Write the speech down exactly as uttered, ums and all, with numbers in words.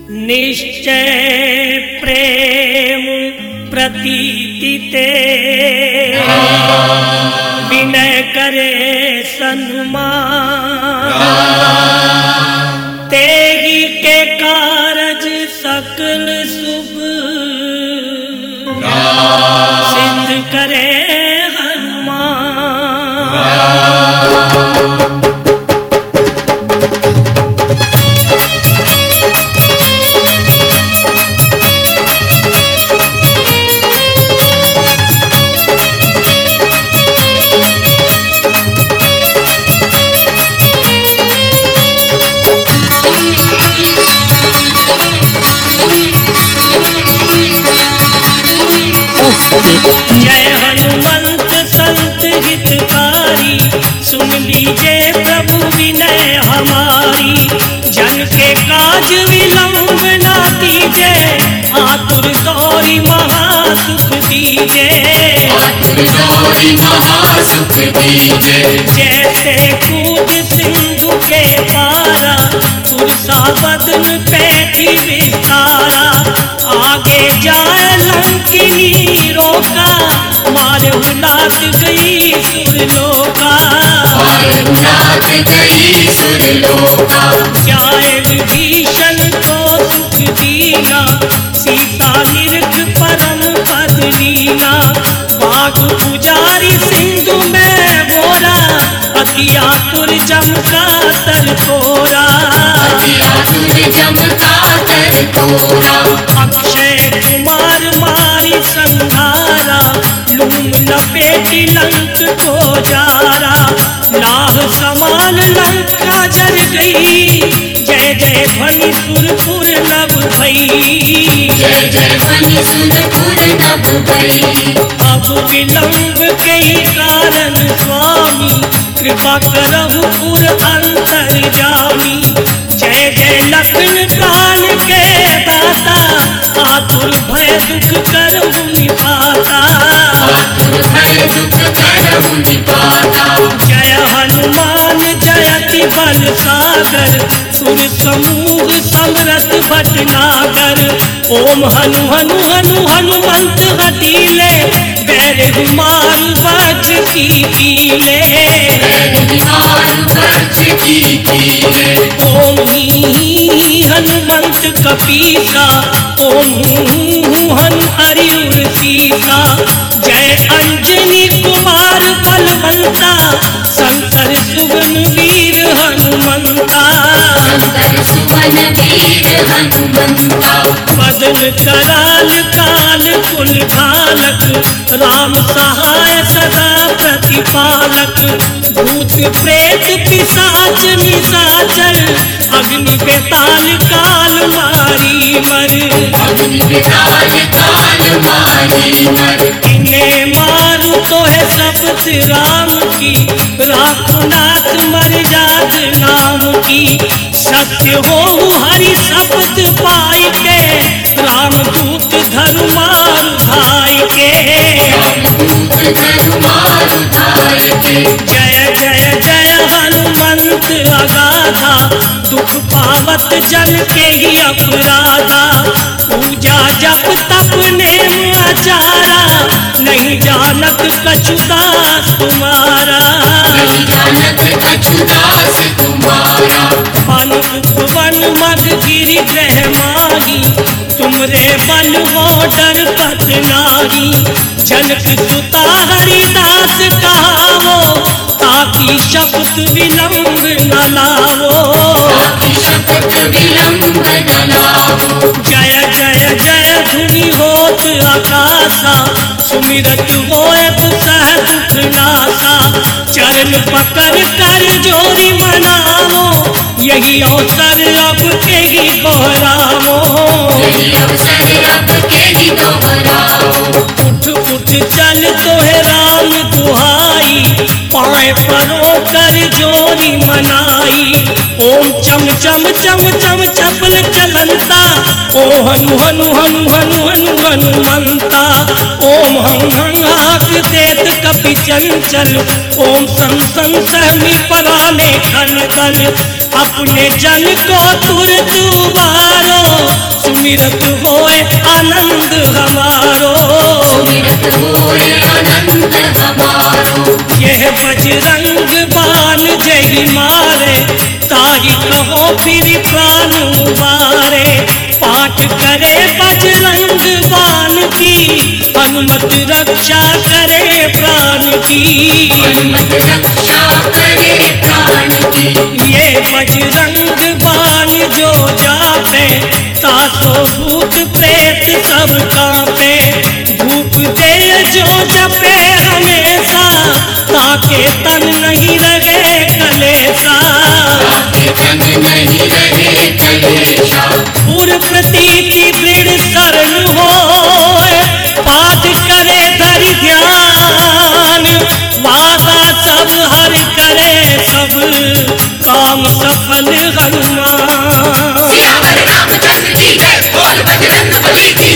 निश्चय प्रेम प्रतीति ते विनय करे सन्मान तेगी के कारज सकल शुभ सिद्ध करे हनुमान। जय हनुमंत संत हितकारी, सुन लीजिए प्रभु विनय हमारी। जन के काज विलंब ना कीजिए, आतुर दौरी महासुख दीजिए। आतुर दौरी महासुख दीजिए। जैसे कूद सिंधु के पारा, तुरसा बदन पैठी विस्तारा। आगे जाए लंकिनी रोका, मारे नाथ गई सुरलोका। मारे नाथ गई सुरलोका। जाए विभीषण को सुख दीना, सीता निरख परम पद लीना। बाग पुजारी सिंधु में बोरा, अति आतुर जम का तर तोरा। अति आतुर जम का तर तोरा। अक्षय कुमार मारी संहारा, लूम लपेटी लंक को जारा। लाह समान लंका जल गई, जय जय ध्वनि सुरपुर नभ भई। जय जय ध्वनि सुरपुर नभ भई। अब विलंब के कारण स्वामी, कृपा करहु पुर अंतर्यामी। जय जय लखन प्राण के दाता, आतुर भय दुख करहु निपाता। आतुर भय दुख करहु निपाता। जय हनुमान जयति बल सागर, सुर समूह समरथ भटनागर। ओम हनु हनु हनु हनुमंत हठीले, बैर मारु वज्र की पीले। ओम ही हनुमंत कपीसा, ओम हनु हरिउर सीसा। जय अंजनी कुमार बलवंता, शंकर सुवन वीर हनुमंता। शंकर सुवन वीर हनुमंता। बदन कराल काल कुल घालक, राम सहाय सदा प्रतिपालक। भूत प्रेत पिशाच निशाचर, अग्नि बेताल काल मारी मर। अग्नि बेताल काल मारी मर। इन्हें मारू तो है शपथ राम की, राखो नाथ मर्याद नाम की। सत्य हो हरि शपथ पाई के, राम दूत धनु मारु धाई के। जय जय जय हनुमंत अगाधा, दुख पावत जन के ही अपराधा। पूजा जप तप नेम आचारा, नहीं जानत कछु दास तुम्हारा। नहीं जानत कछु दास तुम्हारा। वन उपवन मग गिरि ग्रह माही, तुमरे बल हो डर पत नाही। जनक सुता हरिदास कहावो, ताकि शपथ विलंब न लावो। ताकि शपथ विलंब न लावो। जय जय जय धुनि होत आकाशा, सुमिरत होए सह दुख नासा। चरण पकड़ कर जोरी मनावो, यही अवसर अब के ही दोहरावो। यही अवसर अब के ही दोहरावो। उठ उठ चल तो है राम दुहाई, पाए परो कर जोरी मनाई। ओम चम चम चम चम चपल चलंता, ओ हनु हनु हनु हनु हनु हनुमंता। ओम हं हं हाक देत कपि चंचल, ओम सं सं सहमी पराने खन खन। अपने जन को तुरत उबारो, सुमिरत होए आनंद हमारो, सुमिरत होए आनंद हमारो। यह बजरंग बाण जय मारे, ताहि कहो फिर प्राण उबारे। पाठ करे बजरंग बाण की, हनुमत रक्षा करे प्राण की। हनुमत रक्षा करे प्राण की। ये बजरंग बाण जो जापे, तासो भूत प्रेत सब कांपे। धूप दे जो जपे हमेशा, ताके तन नहीं रहे कलेसा। ताके तन नहीं रहे कलेशा। पुर प्रतीति दृढ़ शरण होए, पाठ करे धरि ध्यान। वादा सब हर करे सब, काम सफल हनुमान। सियावर रामचंद्र की जय, बोल बजरंग बली की